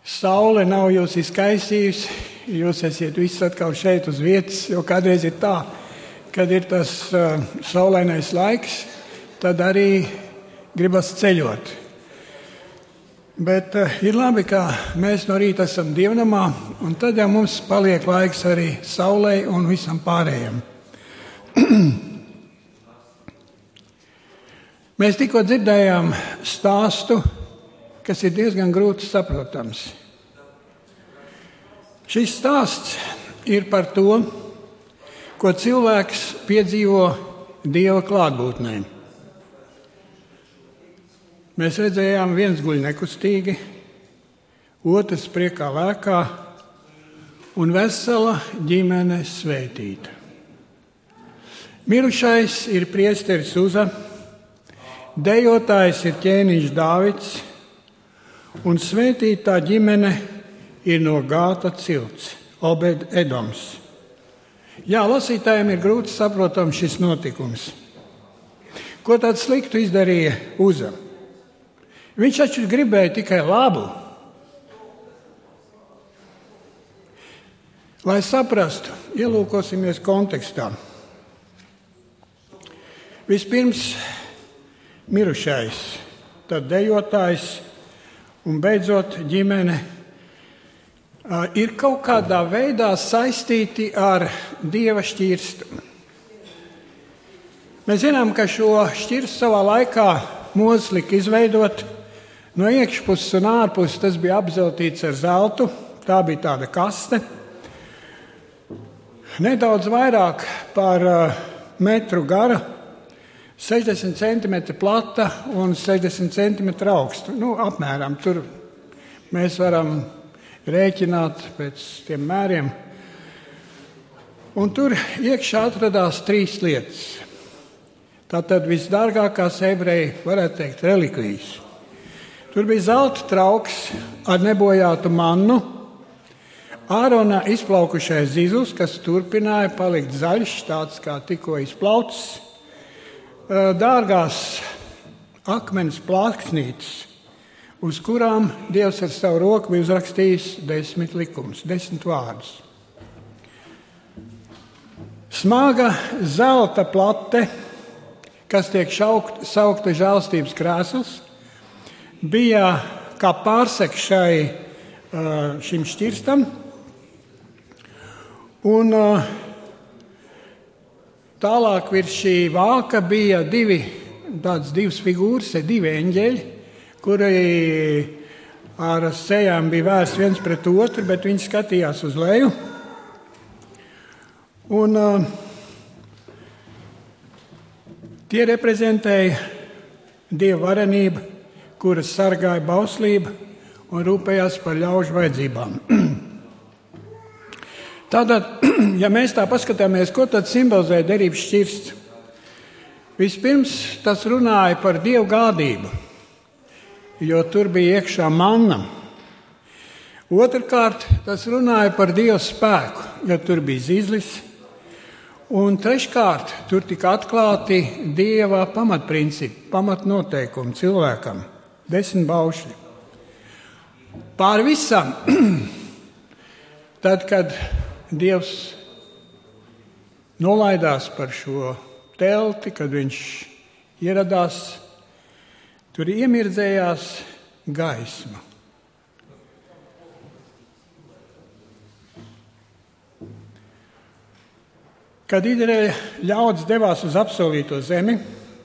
Saule nav jūs izkaisījusi, jūs esiet visi atkal šeit uz vietas, jo kādreiz ir tā, kad ir tas saulainais laiks, tad arī gribas ceļot. Bet ir labi, ka mēs no rīta esam dievnamā, un tad jau mums paliek laiks arī saulei un visam pārējiem. Mēs tikko dzirdējām stāstu, kas ir diezgan grūti saprotams. Šis stāsts ir par to, ko cilvēks piedzīvo Dieva klātbūtnē. Mēs redzējām, viens guļ nekustīgi, otrs priekā lēkā un vesela ģimene svētīta. Mirušais ir priesteris Uza, dejotājs ir ķēniņš Dāvids, un svētītā ģimene ir no Gāta cilts, Obed Edoms. Jā, lasītājiem ir grūti saprotams šis notikums. Ko tādu sliktu izdarīja Uza? Viņš taču gribēja tikai labu. Lai saprastu, ielūkosimies kontekstā. Vispirms mirušais, tad dejotājs un beidzot ģimene ir kaut kādā veidā saistīti ar Dieva šķirstu. Mēs zinām, ka šo šķirstu savā laikā Mūzes lika izveidot. No iekšpuses un ārpuses tas bija apzeltīts ar zeltu, tā bija tāda kaste. Nedaudz vairāk par metru gara, 60 cm plata un 60 cm augsta. Apmēram tur mēs varam rēķināt pēc tiem mēriem. Un tur iekšā atradās 3 lietas. Tātad visdārgākās ebreji, varētu teikt, relikvijas. Tur bija zelta trauks ar nebojātu mannu, Ārona izplaukušais zizus, kas turpināja palikt zaļš, tāds kā tikko izplaucis, dārgās akmens plāksnītes, uz kurām Dievs ar savu roku bija uzrakstījis 10 likumus, 10 vārdus. Smaga zelta plate, kas tiek saukta žēlstības krēsls, bija kā pārsek šim šķirstam. Un tālāk virs šī vāka bija divas figūras, 2 eņģeļi, kuri ar sejām bija vērsti viens pret otru, bet viņi skatījās uz leju. Un tie reprezentēja Dieva varenību, kuras sargāja bauslību un rūpējās par ļaužu vajadzībām. Tātad, ja mēs tā paskatāmies, ko tad simbolizē derības šķirsts? Vispirms tas runāja par Dievu gādību, jo tur bija iekšā manna. Otrkārt, tas runāja par Dieva spēku, jo tur bija zizlis. Un treškārt, tur tika atklāti Dieva pamatprincipi, pamatnoteikumi cilvēkam, 10 baušļi. Pār visam, tad, kad Dievs nolaidās par šo telti, kad viņš ieradās, tur iemirdzējās gaisma. Kad Izraēļa ļaudis devās uz apsolīto zemi,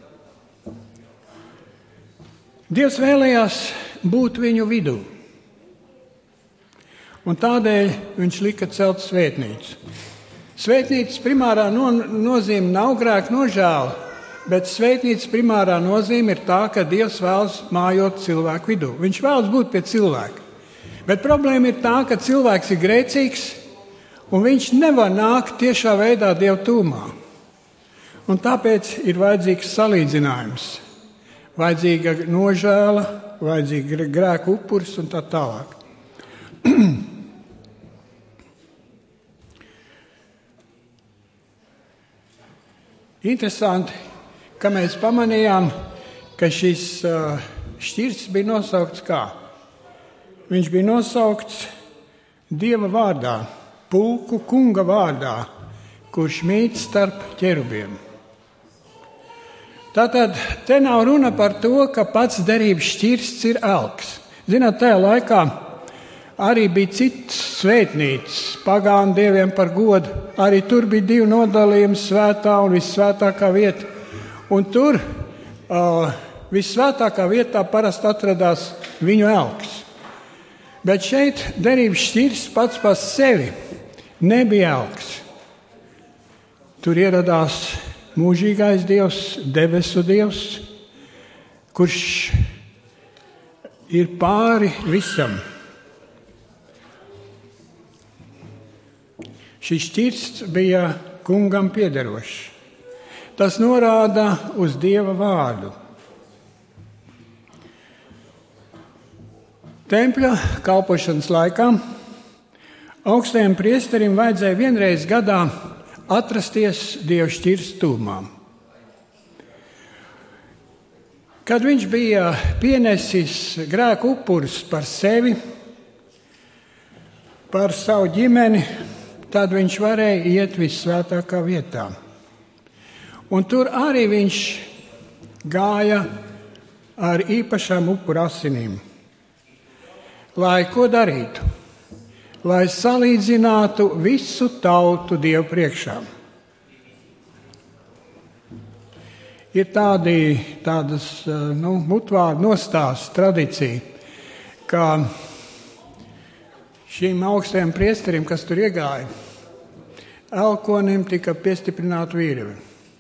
Dievs vēlējās būt viņu vidū. Un tādēļ viņš lika celt svētnīcu. Svētnīcas primārā nozīme nav grēka nožēla, bet svētnīcas primārā nozīme ir tā, ka Dievs vēlas mājot cilvēku vidū. Viņš vēlas būt pie cilvēka. Bet problēma ir tā, ka cilvēks ir grēcīgs, un viņš nevar nākt tiešā veidā Dieva tūmā. Un tāpēc ir vajadzīgs salīdzinājums. Vajadzīga nožēla, vajadzīga grēka upuris un tā tālāk. Interesanti, ka mēs pamanījām, ka šis šķirsts bija nosaukts kā viņš bija nosaukts Dieva vārdā, pulku kunga vārdā, kurš mīt starp ķerubiem. Tātad te nav runa par to, ka pats derības šķirsts ir elks. Zināt, tajā laikā arī bija cits svētnīcas, pagānu dieviem par godu. Arī tur bija divi nodalījumi, svētā un vissvētākā vieta. Un tur vissvētākā vietā parasti atradās viņu elks. Bet šeit derības šķirsts pats par sevi nebija elks. Tur ieradās mūžīgais Dievs, debesu Dievs, kurš ir pāri visam. Šis šķirsts bija kungam piederošs. Tas norāda uz Dieva vārdu. Tempļa kalpošanas laikā augstajam priesterim vajadzēja vienreiz gadā atrasties Dieva šķirsta tuvumā. Kad viņš bija pienesis grēku upurus par sevi, par savu ģimeni, tad viņš varēja iet vissvētākā vietā. Un tur arī viņš gāja ar īpašām upuru asinīm. Lai ko darītu? Lai salīdzinātu visu tautu Dievu priekšā. Ir tādas mutvārdu nostāsts tradīcija, ka šīm augstajam priesterim, kas tur iegāja, elkonim tika piestiprināta vīrieve.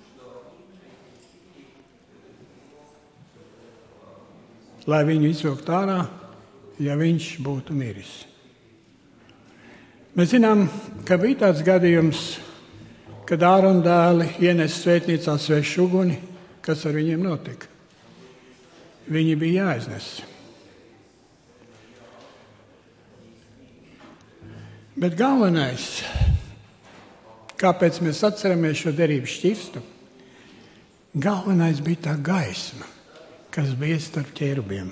Lai viņu izvilkt ārā, ja viņš būtu miris. Mēs zinām, ka bija tāds gadījums, kad Ārona dēli ienes svētnīcā svešu uguni, kas ar viņiem notika. Viņi bija jāiznes. Bet galvenais, kāpēc mēs atceramies šo derības šķirstu, galvenais bija tā gaisma, kas bija starp ķērubiem.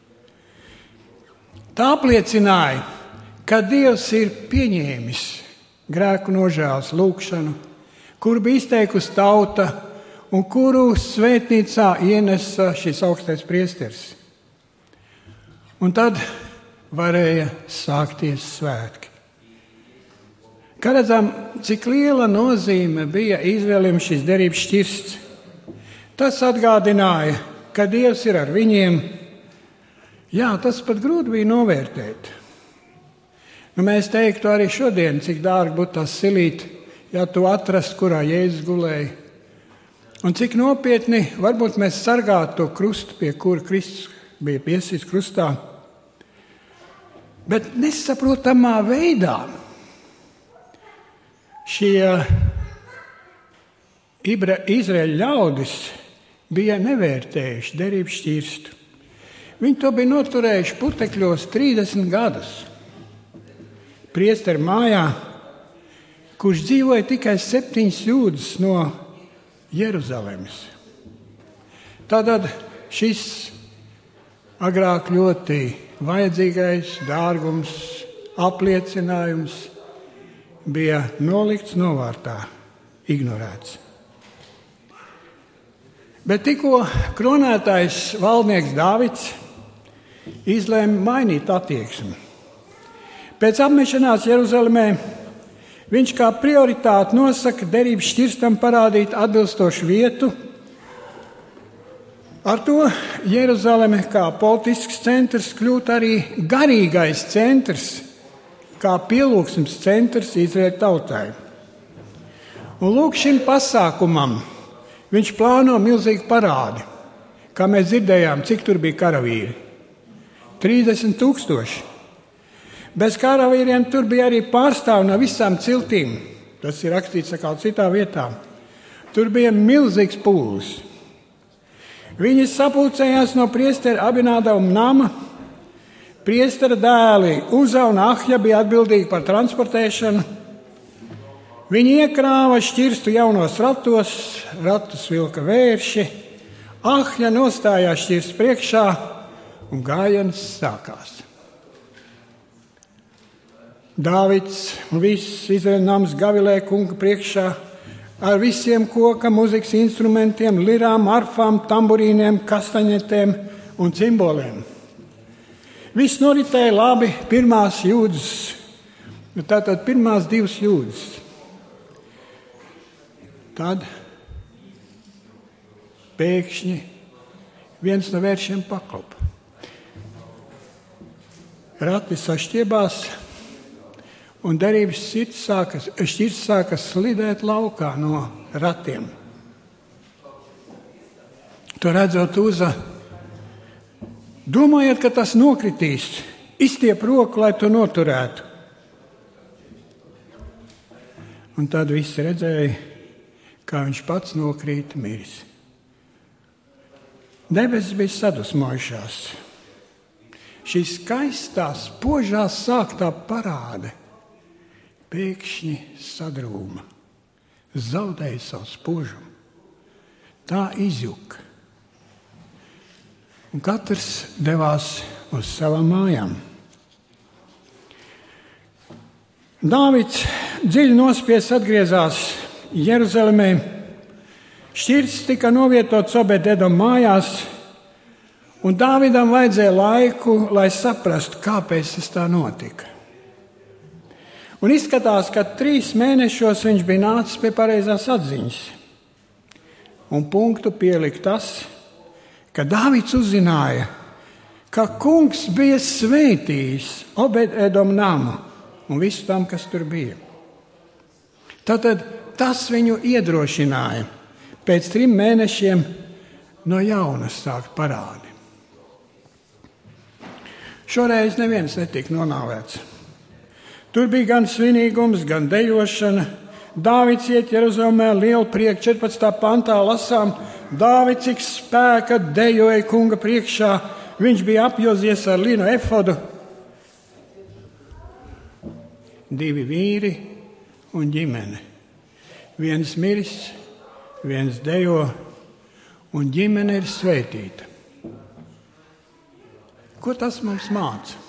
Tā apliecināja, ka Dievs ir pieņēmis grēku nožēlas lūgšanu, kuru bija izteikusi tauta un kuru svētnīcā ienesa šis augstais priesteris. Un tad varēja sākties svētki. Kā redzam, cik liela nozīme bija Izraēlim šis derības šķirsts. Tas atgādināja, ka Dievs ir ar viņiem. Jā, tas pat grūti bija novērtēt. Mēs teiktu arī šodien, cik dārgi būtu tā silīt, ja tu atrastu, kurā Jēzus gulēja. Un cik nopietni varbūt mēs sargātu to krustu, pie kura Kristus bija piesīts krustā. Bet nesaprotamā veidā šie Izraēļa ļaudis bija nevērtējuši derības šķirstu. Viņi to bija noturējuši putekļos 30 gadus. Priestera mājā, kurš dzīvoja tikai 7 jūdzes no Jeruzalemes. Tātad šis agrāk ļoti vajadzīgais dārgums, apliecinājums bija nolikts novārtā, ignorēts. Bet tikko kronētais valdnieks Dāvids izlēma mainīt attieksmi. Pēc apmešanās Jeruzalemē viņš kā prioritāti nosaka derības šķirstam parādīt atbilstošu vietu. Ar to Jeruzaleme kā politisks centrs kļūt arī garīgais centrs, kā pielūgsmes centrs Izraēļa tautai. Un lūk, šim pasākumam viņš plāno milzīgu parādi. Kā mēs dzirdējām, cik tur bija karavīri? 30,000. Bez karavīriem tur bija arī pārstāvi no visām ciltīm. Tas ir rakstīts atkal citā vietā. Tur bija milzīgs pūlis. Viņi sapulcējās no priestera Abinādava nama. Priestera dēli Uza un Ahja bija atbildīgi par transportēšanu. Viņi iekrāva šķirstu jaunos ratus vilka vērši. Ahja nostājās šķirsts priekšā un gājiens sākās. Dāvids un viss Izraēļa nams gavilē kunga priekšā ar visiem koka mūzikas instrumentiem, lirām, arfām, tamburīniem, kastaņetēm un cimboliem. Viss noritēja labi pirmās jūdzes, tātad pirmās 2 jūdzes. Tad pēkšņi viens no vēršiem paklapa. Rati sašķiebās un derības šķirs sāka slidēt laukā no ratiem. To redzot Uza, domājot, ka tas nokritīs, izstiep roku, lai to noturētu. Un tad visi redzēja, kā viņš pats nokrīt miris. Debesis bija sadusmojušās. Šī skaistā, spožā sāktā parāde pēkšņi sadrūma, zaudēja savu spožumu. Tā izjuka. Un katrs devās uz savām mājām. Dāvids dziļi nospies atgriezās Jeruzalemē. Šķirts tika novietots Obed-Edoma mājās, un Dāvidam vajadzēja laiku, lai saprastu, kāpēc tas tā notika. Un izskatās, ka 3 mēnešos viņš bija nācis pie pareizās atziņas. Un punktu pielika tas, ka Dāvids uzzināja, ka kungs bija svētījis Obed-Edoma namu un visu tam, kas tur bija. Tātad tas viņu iedrošināja pēc 3 mēnešiem no jauna sākt parādi. Šoreiz neviens netika nonāvēts. Tur bija gan svinīgums, gan dejošana. Dāvids iet Jeruzalemē lielu prieku. 14. pantā lasām, Dāvids cik spēka dejoja kunga priekšā. Viņš bija apjozies ar linu efodu. 2 vīri un ģimene. Viens miris, viens dejo, un ģimene ir svētīta. Ko tas mums māca?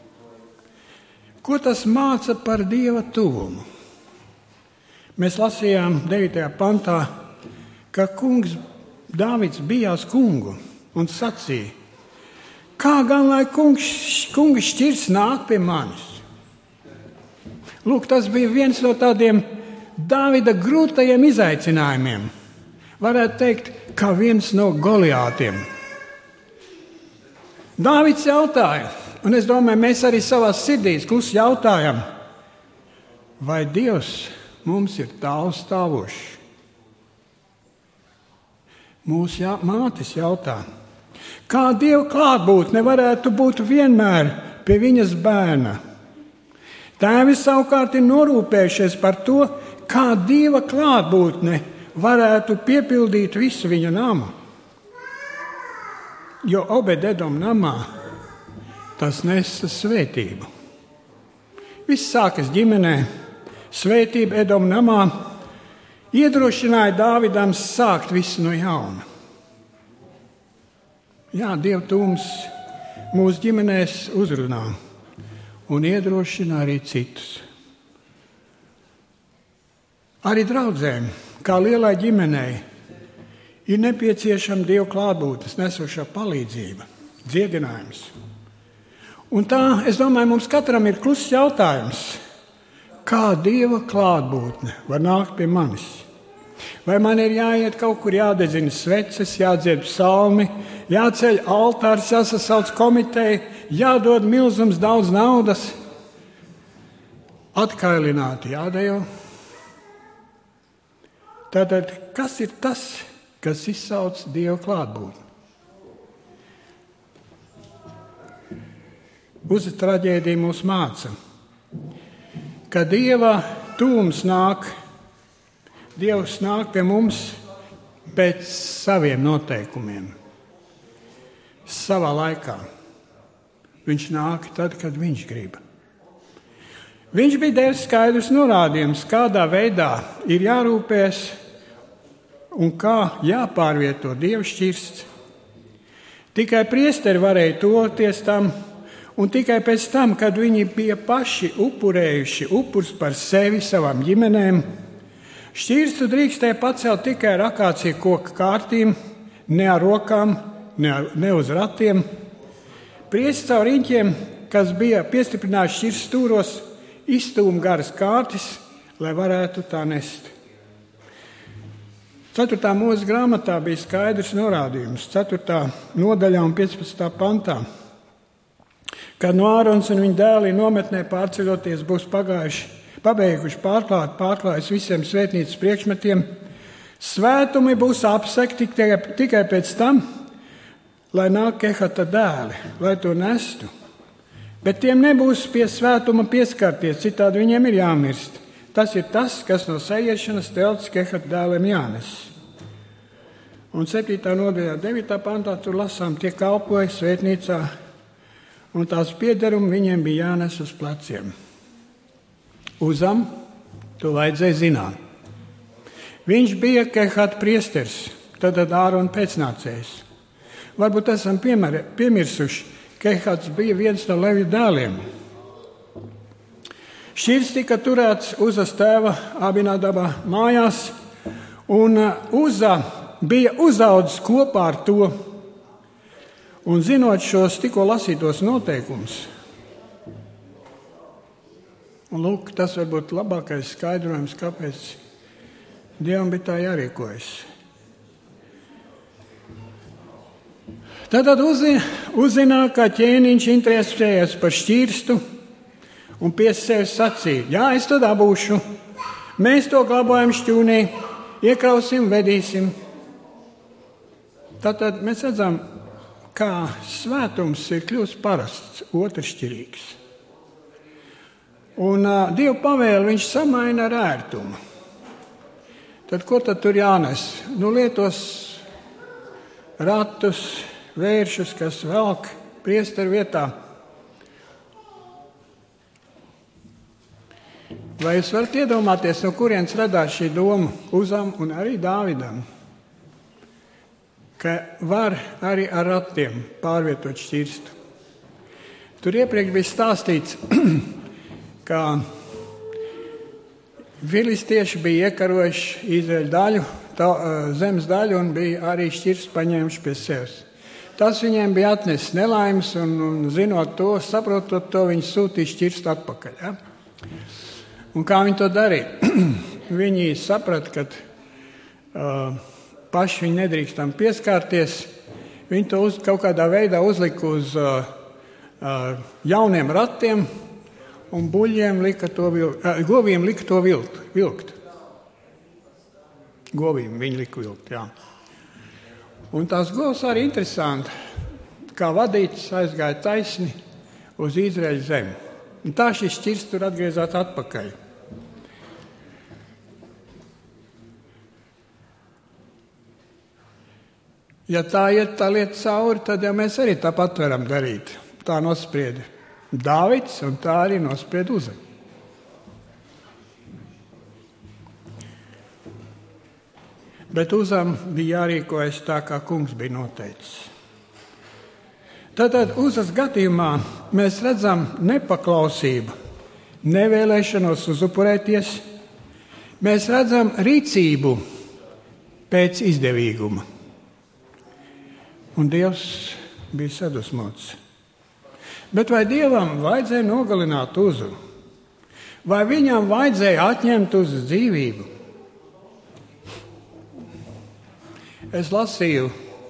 Ko tas māca par Dieva tuvumu? Mēs lasījām 9. pantā, ka kungs Dāvids bijās kungu un sacīja, kā gan lai kunga šķirs nāk pie manis? Lūk, tas bija viens no tādiem Dāvida grūtajiem izaicinājumiem. Varētu teikt, kā viens no Goliātiem. Dāvids jautāja, un es domāju, mēs arī savā sirdīs klusi jautājam, vai Dievs mums ir tālu stāvošs? Mūsu mātes jautā, kā Dieva klātbūtne varētu būt vienmēr pie viņas bērna? Tēvi savukārt ir norūpējušies par to, kā Dieva klātbūtne varētu piepildīt visu viņa namu. Jo Obed-Edoma namā tas nesa svētību. Viss sākas ģimenē, svētība Edoma namā iedrošināja Dāvidam sākt visu no jauna. Jā, Dieva tuvums mūsu ģimenēs uzrunā un iedrošina arī citus. Arī draudzēm, kā lielai ģimenei, ir nepieciešama Dieva klātbūtnes nesošā palīdzība, dziedinājums. Un tā, es domāju, mums katram ir kluss jautājums, kā Dieva klātbūtne var nākt pie manis? Vai man ir jāiet kaut kur, jādedzina sveces, jādzied psalmi, jāceļ altārs, jāsasauc komiteja, jādod milzums daudz naudas, atkailināti jādejo? Tātad, kas ir tas, kas izsauc Dieva klātbūtni? Uza traģēdija mūs māca, ka Dieva tuvums nāk, Dievs nāk pie mums pēc saviem noteikumiem, savā laikā. Viņš nāk tad, kad viņš grib. Viņš bija devis skaidrs norādījums, kādā veidā ir jārūpēs un kā jāpārvieto Dieva šķirsts. Tikai priesteri varēja toties tam, Un tikai pēc tam, kad viņi bija paši upurējuši upurs par sevi, savām ģimenēm, šķirstu drīkstēja pacelt tikai ar akāciju koka kārtīm, ne ar rokām, ne uz ratiem. Priests caur riņķiem, kas bija piestiprināti šķirstu stūros, izstūma garas kārtis, lai varētu tā nest. 4. mūzes grāmatā bija skaidrs norādījums, 4. nodaļā un 15. pantā. Kad no Ārons un viņa dēlī nometnē pārceļoties būs pabeiguši pārklājus visiem svētnīcas priekšmetiem, svētumi būs apsekti tikai pēc tam, lai nāk Kehata dēli, lai to nestu. Bet tiem nebūs pie svētuma pieskarties, citādi viņiem ir jāmirst. Tas ir tas, kas no sajiešanas telts Kehata dēliem jānes. Un 7. nodaļā 9. pantā tur lasām, tie kalpoja svētnīcā, un tās piederumi viņiem bija jānes uz pleciem. Uzam, to vajadzēja zināt. Viņš bija Kehata priesteris, tad Ārona pēcnācējs. Varbūt esam piemirsuši, ka Kehats bija viens no Levija dēliem. Šķirs tika turēts Uzas tēva Abinadaba mājās, un Uza bija uzaudzis kopā ar to. Un zinot šos tikko lasītos noteikumus, un lūk, tas varbūt labākais skaidrojums, kāpēc Dievam bija tā jārīkojas. Tad uzzināja, ka ķēniņš interesējas par šķirstu un pie sevis sacīja, jā, es to dabūšu, mēs to glabājam šķūnī, iekrausim, vedīsim. Tātad mēs redzam, kā svētums ir kļūst parasts, otršķirīgs. Un Dieva pavēli viņš samaina ar ērtumu. Tad ko tad tur jānes? Lietos ratus, vēršus, kas velk priesteru vietā. Vai jūs varat iedomāties, no kurienes radās šī doma Uzam un arī Dāvidam, ka var arī ar ratiem pārvietot šķirstu? Tur iepriekš bija stāstīts, ka filistieši bija iekarojuši Izraēļa daļu, zemes daļu un bija arī šķirstu paņēmuši pie sevis. Tas viņiem bija atnesis nelaimes, un zinot to, saprotot to, viņi sūtīja šķirstu atpakaļ. Ja? Un kā viņi to darīja? Viņi saprata, ka paši viņi nedrīkst tam pieskārties. Viņi to kaut kādā veidā uzlika uz jauniem ratiem, un buļļiem goviem lika to vilkt. Govīm viņi lika vilkt, jā. Un tās govs arī interesanti, kā vadītas aizgāja taisni uz Izraēļa zemi. Un tā šis šķirsts tur atgriezās atpakaļ. Ja tā iet tā lieta cauri, tad jau mēs arī tāpat varam darīt. Tā nosprieda Dāvids, un tā arī nosprieda Uza. Bet Uzam bija jārīkojas tā, kā kungs bija noteicis. Tātad Uzas gadījumā mēs redzam nepaklausību, nevēlēšanos uzupurēties. Mēs redzam rīcību pēc izdevīguma. Un Dievs bija sadusmots. Bet vai Dievam vajadzēja nogalināt Uzu? Vai viņam vajadzēja atņemt Uzas dzīvību? Es lasīju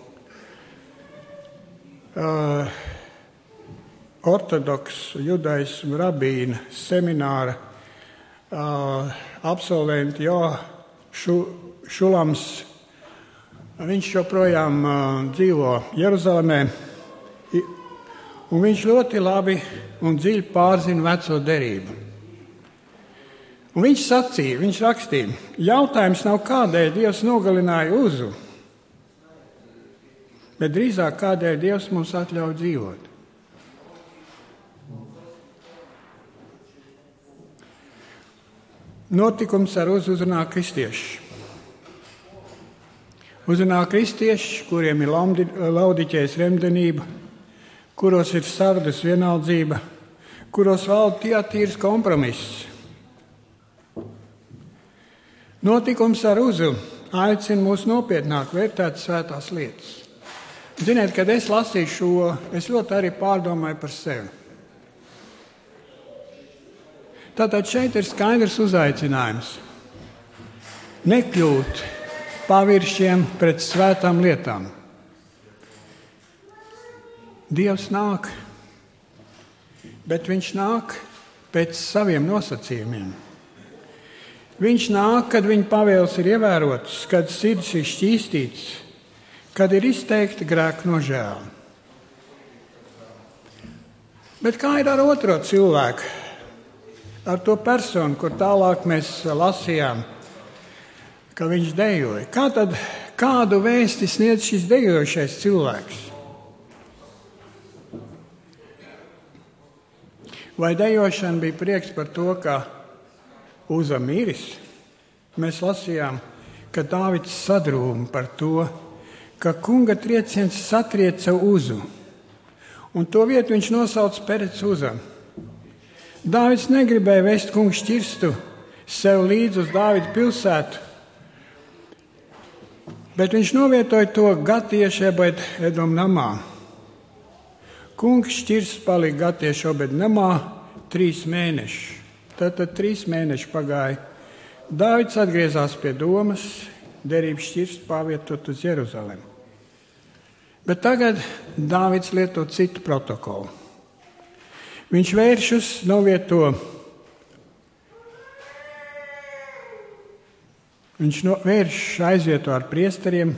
ortodoksu judaismu rabīna semināra absolventi Šulams. Viņš joprojām dzīvo Jeruzalemē, un viņš ļoti labi un dziļi pārzina veco derību. Un viņš rakstīja, jautājums nav, kādēļ Dievs nogalināja Uzu, bet drīzāk kādēļ Dievs mums atļauj dzīvot. Notikums ar Uzu uzrunā kristieši. Uzrunā kristieši, kuriem ir laudiķējas remdenība, kuros ir sardas vienaldzība, kuros valda tīrs kompromiss. Notikums ar Uzu aicina mūs nopietnāk vērtēt svētās lietas. Ziniet, kad es lasīju šo, es ļoti arī pārdomāju par sevi. Tātad šeit ir skaidrs uzaicinājums. Nekļūt paviršiem pret svētām lietām. Dievs nāk, bet viņš nāk pēc saviem nosacījumiem. Viņš nāk, kad viņa pavēles ir ievērotas, kad sirds ir šķīstīts, kad ir izteikta grēka nožēla. Bet kā ir ar otro cilvēku, ar to personu, kur tālāk mēs lasījām, ka viņš dejoja? Kādu vēsti sniedz šis dejošais cilvēks? Vai dejošana bija prieks par to, ka Uza miris? Mēs lasījām, ka Dāvids sadrūma par to, ka kunga trieciens satrieca Uzu, un to vietu viņš nosauc Perec Uzam. Dāvids negribēja vest kunga šķirstu sev līdz uz Dāvida pilsētu, bet viņš novietoja to Gatieša Obed Edom namā. Kunga šķirsts palika Gatieša Obed namā 3 mēnešus. Tātad 3 mēneši pagāja. Dāvids atgriezās pie domas, derības šķirstu pārvietot uz Jeruzalemi. Bet tagad Dāvids lieto citu protokolu. Viņš vēršas novieto. Viņš aizvieto ar priesteriem,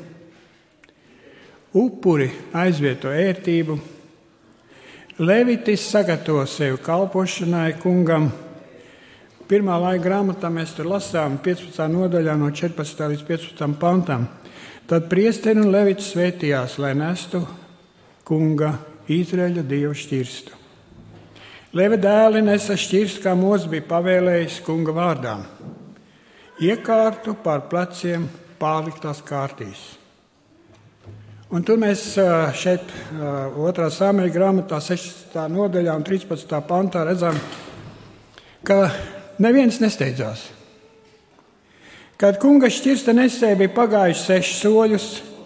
upuri aizvieto ērtību, Levitis sagatavo sevi kalpošanai kungam. Pirmā laika grāmatā mēs tur lasām 15. nodaļā no 14. līdz 15. pantam. Tad priesteri un Leviti svētījās, lai nestu kunga Izraēļa Dieva šķirstu. Levi dēli nesa šķirstu, kā Mozus bija pavēlējis kunga vārdā. Iekārtu pār pleciem pārliktās kārtīs. Un tur mēs šeit 2. Samuēļa grāmatā 16. nodaļā un 13. pantā redzam, ka neviens nesteidzās. Kad kunga šķirsta nesēja bija pagājuši 6 soļus,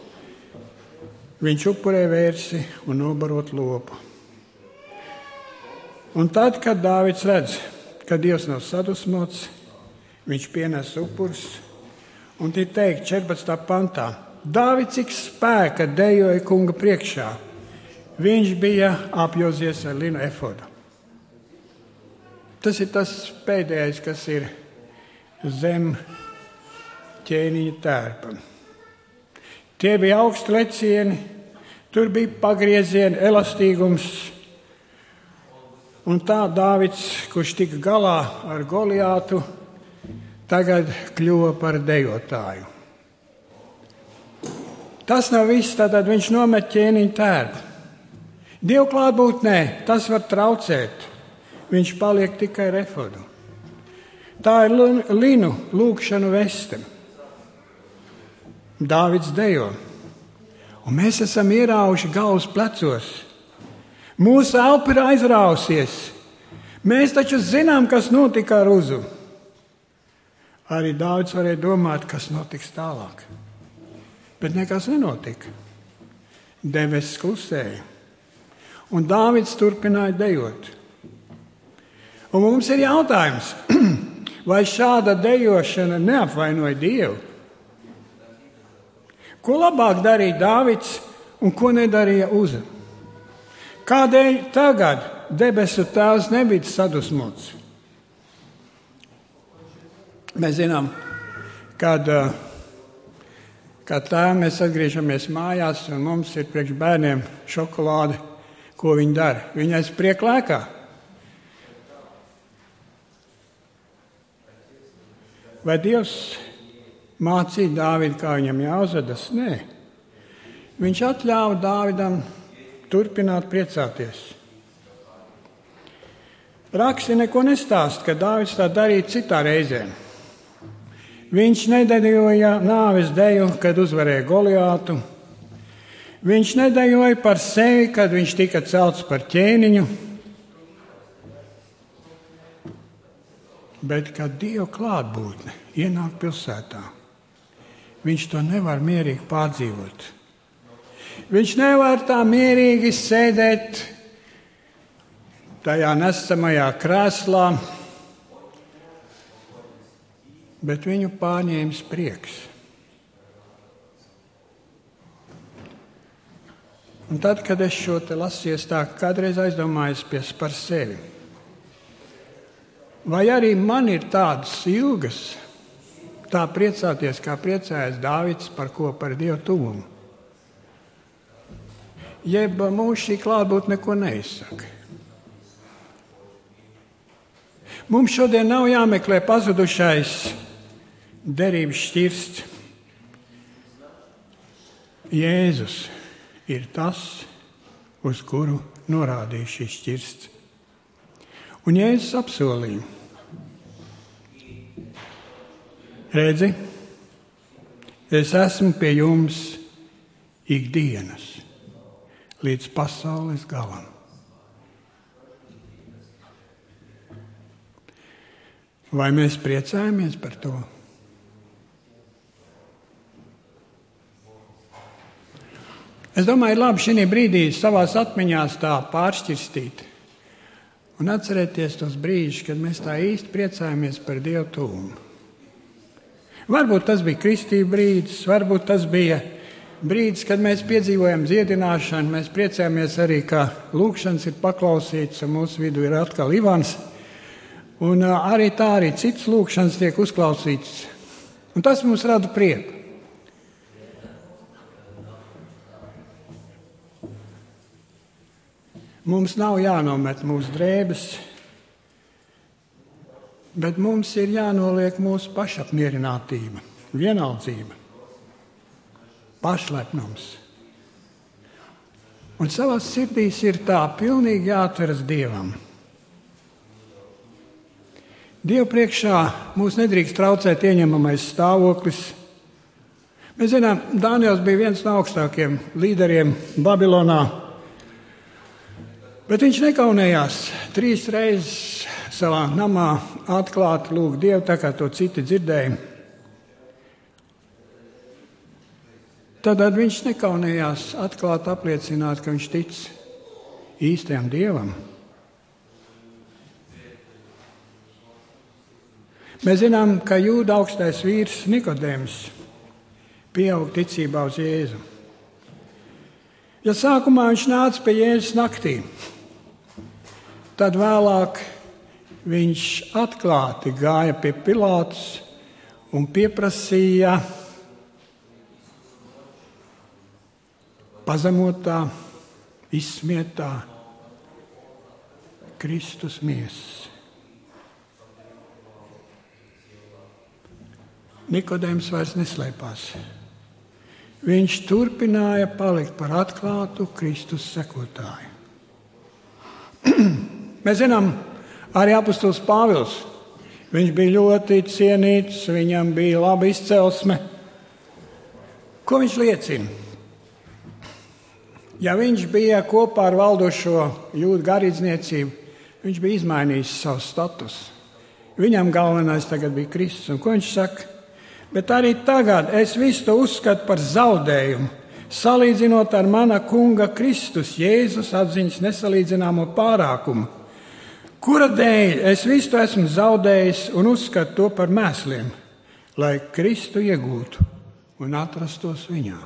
viņš upurēja vērsi un nobarot lopu. Un tad, kad Dāvids redz, ka Dievs nav sadusmots, viņš pienes upurus, un ir teikt 14. pantā, Dāvids cik spēka dejoja kunga priekšā, viņš bija apjozies ar linu efodu. Tas ir tas pēdējais, kas ir zem ķēniņa tērpa. Tie bija augsti lecieni, tur bija pagriezieni, elastīgums. Un tā Dāvids, kurš tika galā ar Goliātu, tagad kļuva par dejotāju. Tas nav viss, tātad viņš nomet ķēniņa tērpu. Dievu klātbūtnē tas var traucēt. Viņš paliek tikai ar efodu. Tā ir linu lūgšanu veste. Dāvids dejo. Un mēs esam ierauši galvas plecos. Mūsu elpa ir aizrausies. Mēs taču zinām, kas notika ar Uzu. Arī Dāvids varēja domāt, kas notiks tālāk. Bet nekas nenotika. Debesis klusēja. Un Dāvids turpināja dejot. Un mums ir jautājums, vai šāda dejošana neapvainoja Dievu? Ko labāk darīja Dāvids un ko nedarīja Uza? Kādēļ tagad debesu tēvs nebija sadusmots? Mēs zinām, kad tēvi mēs atgriežamies mājās un mums ir priekš bērniem šokolāde, ko viņi dara? Viņi aiz priek lēkā. Vai Dievs mācīja Dāvidu, kā viņam jāuzvedas? Nē. Viņš atļāva Dāvidam turpināt priecāties. Raksti neko nestāsta, ka Dāvids tā darīja citā reizē. Viņš nedejoja nāves deju, kad uzvarēja Goliātu. Viņš nedejoja par sevi, kad viņš tika celts par ķēniņu, bet kad Dieva klātbūtne ienāk pilsētā, viņš to nevar mierīgi pārdzīvot. Viņš nevar tā mierīgi sēdēt tajā nesamajā krēslā, bet viņu pārņēmis prieks. Un tad, kad es šo te lasīju, tā kādreiz aizdomājos par sevi. Vai arī man ir tādas ilgas, tā priecāties, kā priecājas Dāvids par Dievu tuvumu? Jeb mums šī klātbūtne neko neizsaka. Mums šodien nav jāmeklē pazudušais derības šķirsts. Jēzus ir tas, uz kuru norādīja šis šķirsts. Un Jēzus apsolīja: redzi, es esmu pie jums ikdienas līdz pasaules galam. Vai mēs priecājamies par to? Es domāju, labi šī brīdī savās atmiņās tā pāršķirstīt un atcerēties tos brīžus, kad mēs tā īsti priecājamies par Dievu tuvumu. Varbūt tas bija kristība brīdis, varbūt tas bija brīdis, kad mēs piedzīvojam dziedināšanu, mēs priecājamies arī, ka lūkšanas ir paklausītas, un mūsu vidū ir atkal Ivans. Un arī citas lūkšanas tiek uzklausītas. Un tas mums rada prieku. Mums nav jānomet mūsu drēbes, bet mums ir jānoliek mūsu pašapmierinātība, vienaldzība, pašlepnums. Un savās sirdīs ir tā pilnīgi jāatveras Dievam. Dievu priekšā mūs nedrīkst traucēt ieņemamais stāvoklis. Mēs zinām, Daniels bija viens no augstākiem līderiem Babilonā, bet viņš nekaunējās 3 reizes savā namā atklāti lūgt Dievu, tā kā to citi dzirdēja. Tad viņš nekaunējās atklāti apliecināt, ka viņš tic īstajam Dievam. Mēs zinām, ka Jūda augstais vīrs Nikodēms pieauga ticībā uz Jēzu. Ja sākumā viņš nāca pie Jēzus naktī, tad vēlāk viņš atklāti gāja pie Pilātus un pieprasīja pazemotā, izsmietā Kristus miesas. Nikodēms vairs neslēpās. Viņš turpināja palikt par atklātu Kristus sekotāju. Mēs zinām, arī apustulis Pāvils. Viņš bija ļoti cienīts, viņam bija laba izcelsme. Ko viņš liecina? Ja viņš bija kopā ar valdošo jūdu garīdzniecību, viņš bija izmainījis savu statusu. Viņam galvenais tagad bija Kristus. Un ko viņš saka? Bet arī tagad es visu to uzskatu par zaudējumu, salīdzinot ar mana kunga Kristus Jēzus atziņas nesalīdzināmo pārākumu, kura dēļ es visu to esmu zaudējis un uzskatu to par mēsliem, lai Kristu iegūtu un atrastos viņā.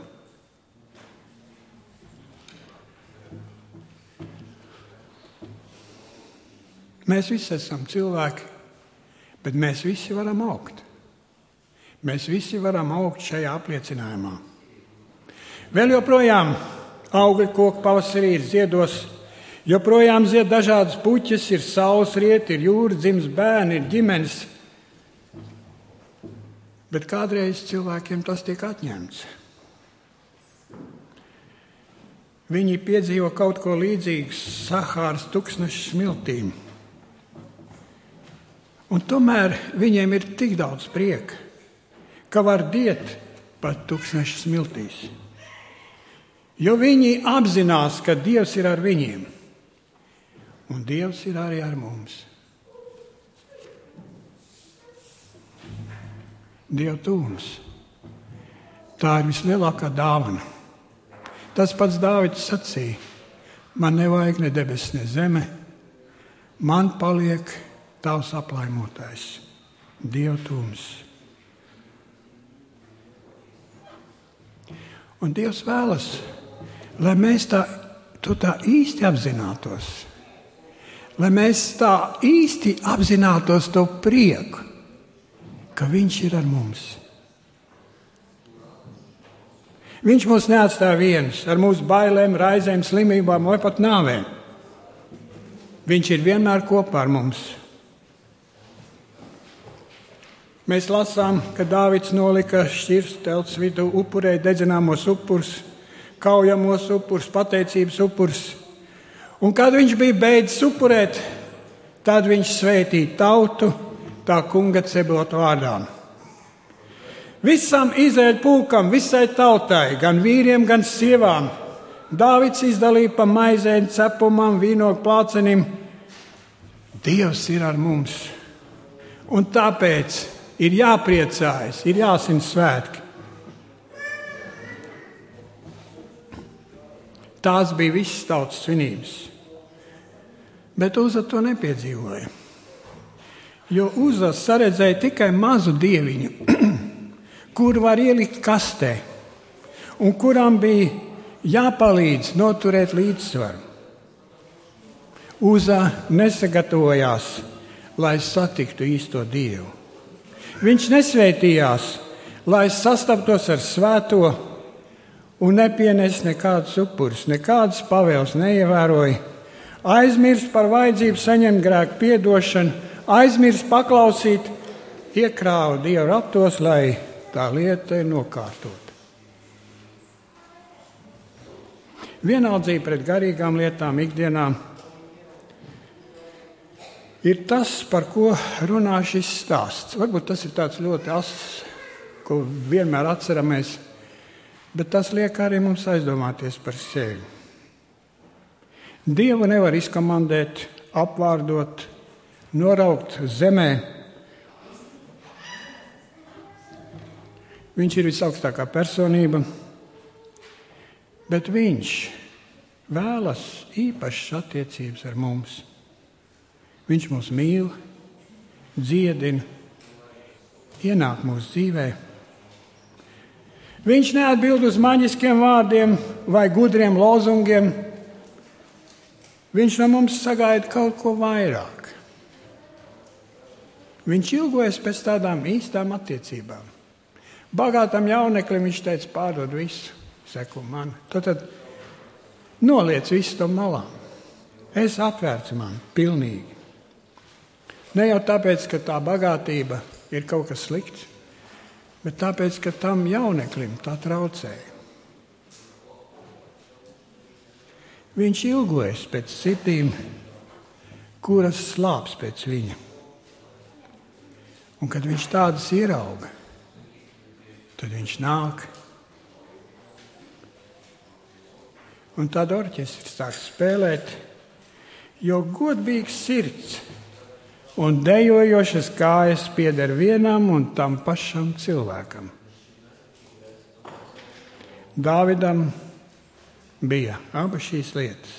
Mēs visi esam cilvēki, bet mēs visi varam augt. Mēs visi varam augt šajā apliecinājumā. Vēl joprojām augļu koki pavasarī ir ziedos, joprojām zied dažādas puķes, ir saules rieti, ir jūra, dzims bērni, ir ģimenes. Bet kādreiz cilvēkiem tas tiek atņemts. Viņi piedzīvo kaut ko līdzīgu Sahāras tūkstneša smiltīm. Un tomēr viņiem ir tik daudz prieka, ka var diet pat tūkstneša smiltīs. Jo viņi apzinās, ka Dievs ir ar viņiem. Un Dievs ir arī ar mums. Dieva tūms. Tā ir vislielākā dāvana. Tas pats Dāvids sacīja: man nevajag ne debesis, ne zeme, man paliek tavs aplaimotais, Dieva tūms. Un Dievs vēlas, lai mēs to tā īsti apzinātos, lai mēs tā īsti apzinātos to prieku, ka Viņš ir ar mums. Viņš mūs neatstāja vienus ar mūsu bailēm, raizēm, slimībām vai pat nāvēm. Viņš ir vienmēr kopā ar mums. Mēs lasām, ka Dāvids nolika šķirstu telts vidū, upurēja dedzināmos upurus, kaujamos upurus, pateicības upurus. Un kad viņš bija beidzis upurēt, tad viņš sveitīja tautu tā kunga Cebota vārdā. Visam Izraēļa pulkam, visai tautai, gan vīriem, gan sievām, Dāvids izdalīja pa maizēm, cepumam, vīnogu plācenim. Dievs ir ar mums. Un tāpēc ir jāpriecājas, ir jāsvin svētki. Tās bija visas tautas svinības. Bet Uza to nepiedzīvoja. Jo Uza saredzēja tikai mazu dieviņu, kuru var ielikt kastē, un kuram bija jāpalīdz noturēt līdzsvaru. Uza nesagatavojās, lai satiktu īsto Dievu. Viņš nesvētījās, lai sastaptos ar svēto, un nepienes nekādus upurus, nekādas pavēles neievēroja. Aizmirst par vajadzību saņemt grēku piedošanu, aizmirst paklausīt, iekrāva Dievu ratos, lai tā lieta ir nokārtota. Vienaldzība pret garīgām lietām ikdienā ir tas, par ko runā šis stāsts. Varbūt tas ir tāds ļoti ass, ko vienmēr atceramies, bet tas liek arī mums aizdomāties par sevi. Dievu nevar izkomandēt, apvārdot, noraukt zemē. Viņš ir visaugstākā personība, bet viņš vēlas īpašas attiecības ar mums. Viņš mūs mīl, dziedina, ienāk mūsu dzīvē. Viņš neatbild uz maģiskiem vārdiem vai gudriem lozungiem. Viņš no mums sagaida kaut ko vairāk. Viņš ilgojas pēc tādām īstām attiecībām. Bagātam jauneklim viņš teica, pārdod visu, seko man. Tad noliec visu to malā. Es atvērts man pilnīgi. Ne jau tāpēc, ka tā bagātība ir kaut kas slikts, bet tāpēc, ka tam jauneklim tā traucēja. Viņš ilgojas pēc sirdīm, kuras slāps pēc viņa. Un kad viņš tādas ierauga, tad viņš nāk. Un tad orķestris sāk spēlēt, jo godīgs sirds un dejojošas kājas pieder vienam un tam pašam cilvēkam. Dāvidam bija abas šīs lietas.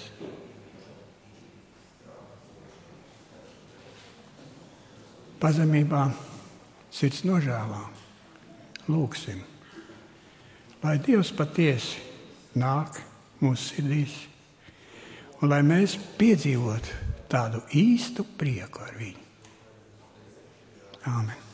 Pazemībā, sirds nožēlā. Lūksim, lai Dievs patiesi nāk mūsu sirdīs un lai mēs piedzīvotu tādu īstu prieku ar viņu. Āmen.